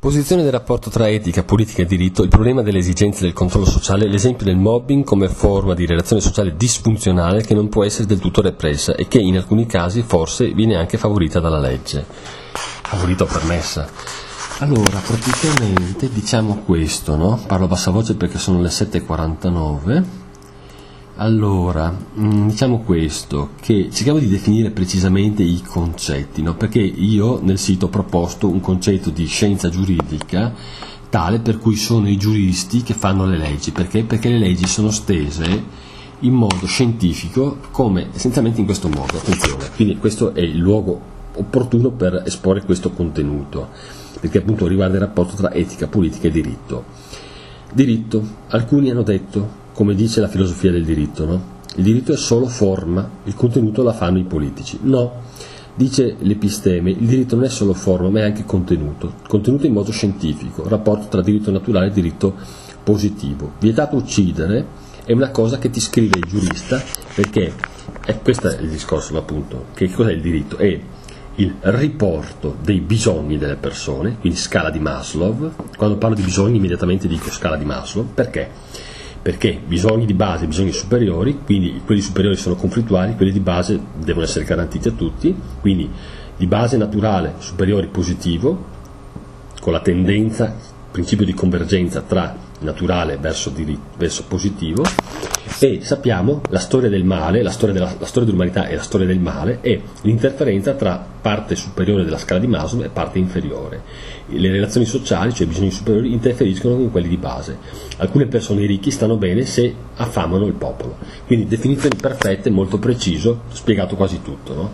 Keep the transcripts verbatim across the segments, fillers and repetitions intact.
Posizione del rapporto tra etica, politica e diritto, il problema delle esigenze del controllo sociale, l'esempio del mobbing come forma di relazione sociale disfunzionale che non può essere del tutto repressa e che in alcuni casi forse viene anche favorita dalla legge. Favorita o permessa. Allora, praticamente diciamo questo, no? Parlo a bassa voce perché sono le sette e quarantanove. Allora, diciamo questo, che cerchiamo di definire precisamente i concetti, no? Perché io nel sito ho proposto un concetto di scienza giuridica tale per cui sono i giuristi che fanno le leggi. Perché? Perché le leggi sono stese in modo scientifico, come essenzialmente in questo modo, attenzione, quindi questo è il luogo opportuno per esporre questo contenuto, perché appunto riguarda il rapporto tra etica, politica e diritto. Diritto, alcuni hanno detto, come dice la filosofia del diritto, no? Il diritto è solo forma, il contenuto la fanno i politici. No, dice l'episteme, il diritto non è solo forma, ma è anche contenuto, contenuto in modo scientifico, rapporto tra diritto naturale e diritto positivo. Vietato uccidere è una cosa che ti scrive il giurista, perché è, questo è il discorso, appunto, che cos'è il diritto? È il riporto dei bisogni delle persone, quindi scala di Maslow. Quando parlo di bisogni immediatamente dico scala di Maslow, perché? Perché bisogni di base e bisogni superiori, quindi quelli superiori sono conflittuali, quelli di base devono essere garantiti a tutti, quindi di base naturale, superiori positivo, con la tendenza, principio di convergenza tra naturale verso, diritto, verso positivo, e sappiamo la storia del male, la storia, della, la storia dell'umanità e la storia del male è l'interferenza tra parte superiore della scala di Maslow e parte inferiore. Le relazioni sociali, cioè i bisogni superiori, interferiscono con quelli di base. Alcune persone ricche stanno bene se affamano il popolo. Quindi definizioni perfette, molto preciso, spiegato quasi tutto, no?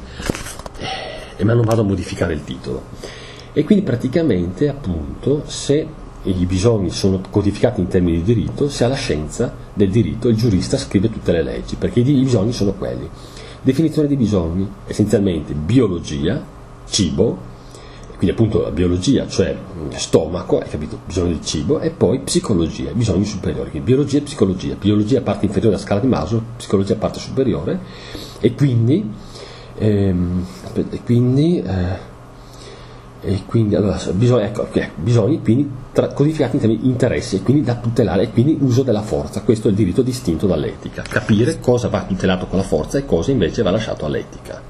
E ma non vado a modificare il titolo. E quindi praticamente, appunto, se i bisogni sono codificati in termini di diritto, se alla scienza del diritto il giurista scrive tutte le leggi, perché i bisogni sono quelli. Definizione di bisogni, essenzialmente biologia, cibo, quindi appunto la biologia, cioè stomaco, hai capito, bisogno di cibo, e poi psicologia, bisogni superiori, quindi biologia e psicologia, biologia parte inferiore della scala di Maslow, psicologia parte superiore, e quindi, ehm, e quindi, eh, e quindi allora, bisogni, ecco, okay, bisogni quindi tra, codificati in termini di interessi, e quindi da tutelare, e quindi uso della forza. Questo è il diritto distinto dall'etica, capire cosa va tutelato con la forza e cosa invece va lasciato all'etica.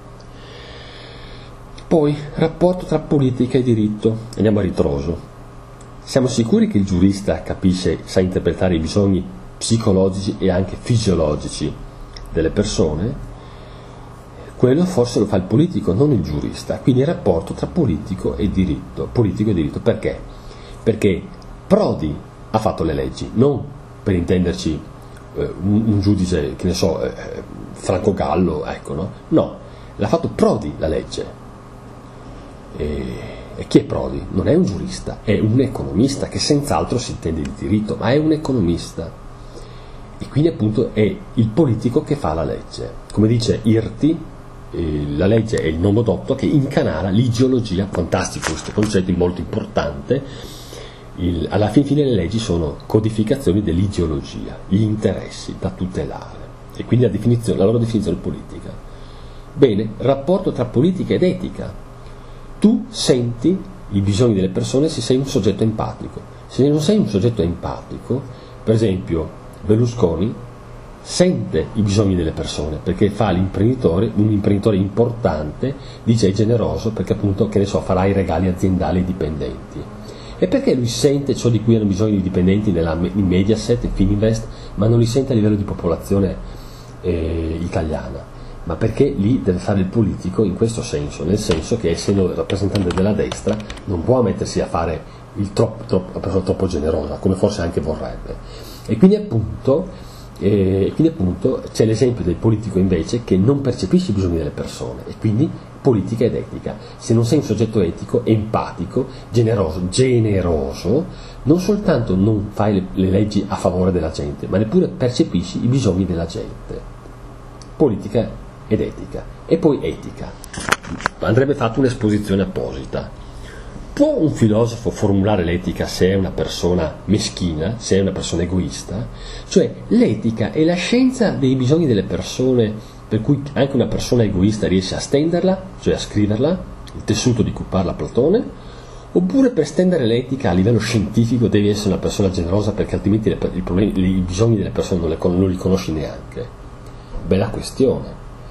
Poi, rapporto tra politica e diritto. Andiamo a ritroso. Siamo sicuri che il giurista capisce, sa interpretare i bisogni psicologici e anche fisiologici delle persone? Quello forse lo fa il politico, non il giurista. Quindi il rapporto tra politico e diritto. Politico e diritto. Perché? Perché Prodi ha fatto le leggi, non, per intenderci, eh, un, un giudice, che ne so, eh, Franco Gallo, ecco, no? No, l'ha fatto Prodi la legge. E, e chi è Prodi? Non è un giurista, è un economista che senz'altro si intende di diritto, ma è un economista, e quindi appunto è il politico che fa la legge. Come dice Irti, eh, la legge è il nomo dotto che incanala l'ideologia. Fantastico questo concetto, molto importante. Il, alla fin fine le leggi sono codificazioni dell'ideologia, gli interessi da tutelare, e quindi la, definizione, la loro definizione politica. Bene, rapporto tra politica ed etica. Tu senti i bisogni delle persone se sei un soggetto empatico. Se non sei un soggetto empatico, per esempio Berlusconi sente i bisogni delle persone, perché fa l'imprenditore, un imprenditore importante, dice è generoso, perché appunto, che ne so, farà i regali aziendali ai dipendenti. E perché lui sente ciò di cui hanno bisogno i dipendenti nella, in Mediaset e Fininvest, ma non li sente a livello di popolazione eh, italiana? Ma perché lì deve fare il politico in questo senso, nel senso che essendo rappresentante della destra non può mettersi a fare il troppo, troppo, la persona troppo generosa, come forse anche vorrebbe. E quindi appunto, eh, quindi appunto c'è l'esempio del politico invece che non percepisce i bisogni delle persone, e quindi politica ed etica. Se non sei un soggetto etico, empatico, generoso, generoso, non soltanto non fai le, le leggi a favore della gente, ma neppure percepisci i bisogni della gente. Politica ed etica. E poi etica. Andrebbe fatta un'esposizione apposita. Può un filosofo formulare l'etica se è una persona meschina, se è una persona egoista? Cioè l'etica è la scienza dei bisogni delle persone, per cui anche una persona egoista riesce a stenderla, cioè a scriverla, il tessuto di cui parla Platone, Oppure per stendere l'etica a livello scientifico devi essere una persona generosa perché altrimenti le, i, problemi, i bisogni delle persone non, le, non li conosci neanche. Bella questione.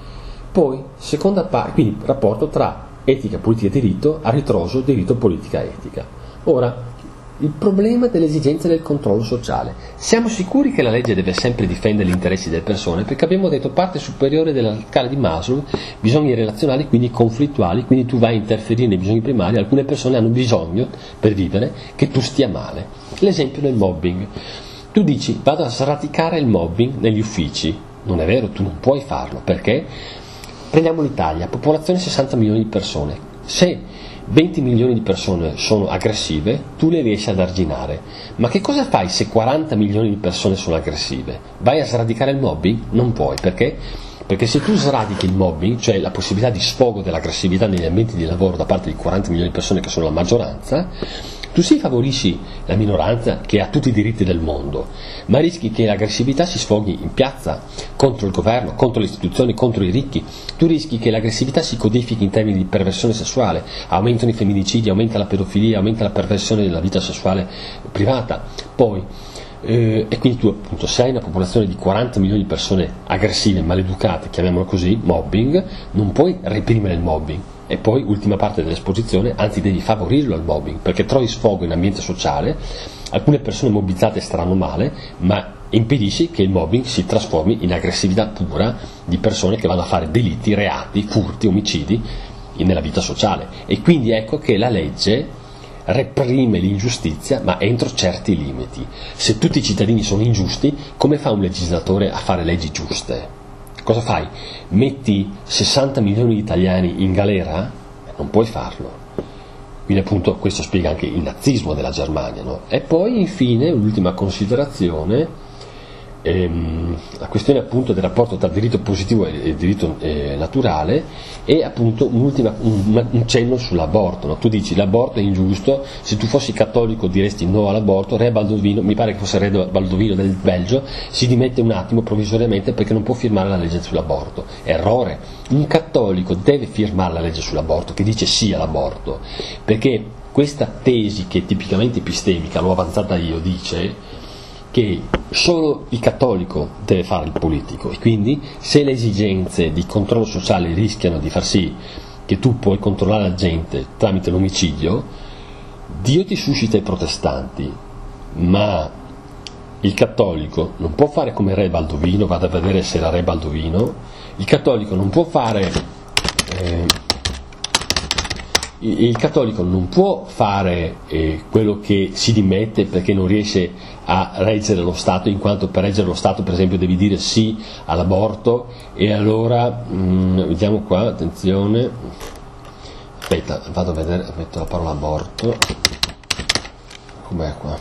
Poi, seconda parte, quindi rapporto tra etica, politica e diritto, a ritroso diritto, politica, etica. Ora, il problema dell'esigenza del controllo sociale. Siamo sicuri che la legge deve sempre difendere gli interessi delle persone, perché abbiamo detto parte superiore della scala di Maslow, bisogni relazionali, quindi conflittuali, quindi tu vai a interferire nei bisogni primari, alcune persone hanno bisogno per vivere che tu stia male. L'esempio del mobbing. Tu dici vado a sradicare il mobbing negli uffici, non è vero, tu non puoi farlo, perché prendiamo l'Italia, popolazione sessanta milioni di persone, se venti milioni di persone sono aggressive, tu le riesci ad arginare. Ma che cosa fai se quaranta milioni di persone sono aggressive? Vai a sradicare il mobbing? Non puoi, perché? Perché se tu sradichi il mobbing, cioè la possibilità di sfogo dell'aggressività negli ambienti di lavoro da parte di quaranta milioni di persone che sono la maggioranza, tu sì favorisci la minoranza che ha tutti i diritti del mondo, ma rischi che l'aggressività si sfoghi in piazza, contro il governo, contro le istituzioni, contro i ricchi. Tu rischi che l'aggressività si codifichi in termini di perversione sessuale, aumentano i femminicidi, aumenta la pedofilia, aumenta la perversione della vita sessuale privata. Poi, eh, e quindi tu appunto se hai una popolazione di quaranta milioni di persone aggressive, maleducate, chiamiamolo così, mobbing, non puoi reprimere il mobbing. E poi, ultima parte dell'esposizione, anzi devi favorirlo al mobbing, perché trovi sfogo in ambiente sociale, alcune persone mobbizzate staranno male, ma impedisci che il mobbing si trasformi in aggressività pura di persone che vanno a fare delitti, reati, furti, omicidi nella vita sociale. E quindi ecco che la legge reprime l'ingiustizia, ma entro certi limiti. Se tutti i cittadini sono ingiusti, come fa un legislatore a fare leggi giuste? Cosa fai? Metti sessanta milioni di italiani in galera? Non puoi farlo. Quindi appunto questo spiega anche il nazismo della Germania, no? E poi infine, l'ultima considerazione, ehm, la questione appunto del rapporto tra diritto positivo e diritto eh, naturale, e appunto un'ultima, un, un cenno sull'aborto, no? Tu dici l'aborto è ingiusto, se tu fossi cattolico diresti no all'aborto. Re Baldovino, mi pare che fosse Re Baldovino del Belgio, si dimette un attimo provvisoriamente perché non può firmare la legge sull'aborto. Errore, un cattolico deve firmare la legge sull'aborto che dice sì all'aborto, perché questa tesi che è tipicamente epistemica, l'ho avanzata io, dice che solo il cattolico deve fare il politico, e quindi se le esigenze di controllo sociale rischiano di far sì che tu puoi controllare la gente tramite l'omicidio, Dio ti suscita i protestanti, ma il cattolico non può fare come Re Baldovino, vado a vedere se era Re Baldovino, il cattolico non può fare eh, il cattolico non può fare eh, quello che si dimette perché non riesce a reggere lo Stato, in quanto per reggere lo Stato per esempio devi dire sì all'aborto, e allora mh, vediamo qua, attenzione, aspetta, vado a vedere, metto la parola aborto, com'è qua,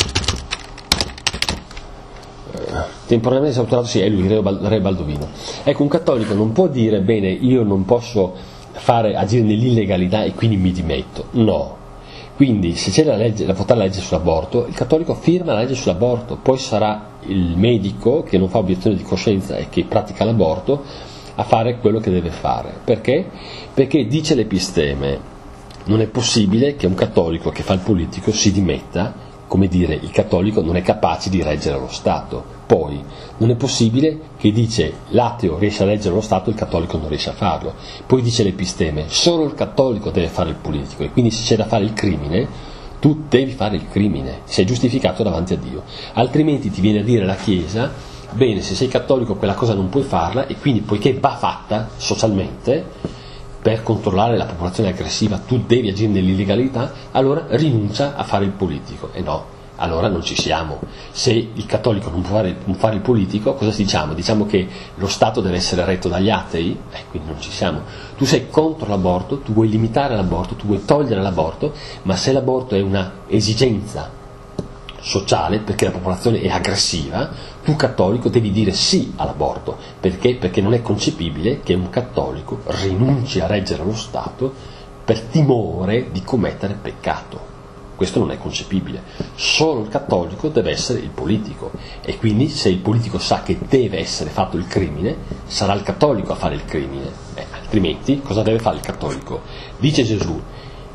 eh, temporaneamente esauturato, sì, è lui, Re Baldovino. Ecco, un cattolico non può dire bene, io non posso fare agire nell'illegalità e quindi mi dimetto, no. Quindi se c'è la legge, la votare la legge sull'aborto, il cattolico firma la legge sull'aborto, poi sarà il medico che non fa obiezione di coscienza e che pratica l'aborto a fare quello che deve fare. Perché? Perché dice l'episteme, non è possibile che un cattolico che fa il politico si dimetta, come dire, il cattolico non è capace di reggere lo Stato. Poi non è possibile che dice l'ateo riesce a reggere lo Stato e il cattolico non riesce a farlo. Poi dice l'episteme, solo il cattolico deve fare il politico, e quindi se c'è da fare il crimine, tu devi fare il crimine, sei giustificato davanti a Dio. Altrimenti ti viene a dire la Chiesa, bene, se sei cattolico quella cosa non puoi farla, e quindi poiché va fatta socialmente per controllare la popolazione aggressiva, tu devi agire nell'illegalità, allora rinuncia a fare il politico. E no, allora non ci siamo. Se il cattolico non può fare, non fare il politico, cosa diciamo? Diciamo che lo Stato deve essere retto dagli atei? Eh, quindi non ci siamo. Tu sei contro l'aborto, tu vuoi limitare l'aborto, tu vuoi togliere l'aborto, ma se l'aborto è una esigenza sociale, perché la popolazione è aggressiva, tu cattolico devi dire sì all'aborto. Perché? Perché non è concepibile che un cattolico rinunci a reggere lo Stato per timore di commettere peccato. Questo non è concepibile. Solo il cattolico deve essere il politico, e quindi se il politico sa che deve essere fatto il crimine, sarà il cattolico a fare il crimine. Eh, altrimenti cosa deve fare il cattolico? Dice Gesù,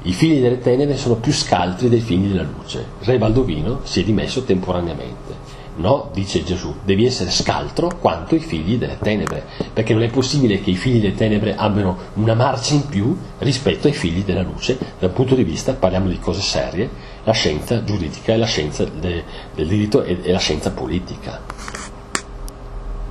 I figli delle tenebre sono più scaltri dei figli della luce. Re Baldovino si è dimesso temporaneamente. No, dice Gesù, devi essere scaltro quanto i figli delle tenebre, perché non è possibile che i figli delle tenebre abbiano una marcia in più rispetto ai figli della luce. Dal punto di vista, parliamo di cose serie, la scienza giuridica e la scienza de, del diritto e, e la scienza politica.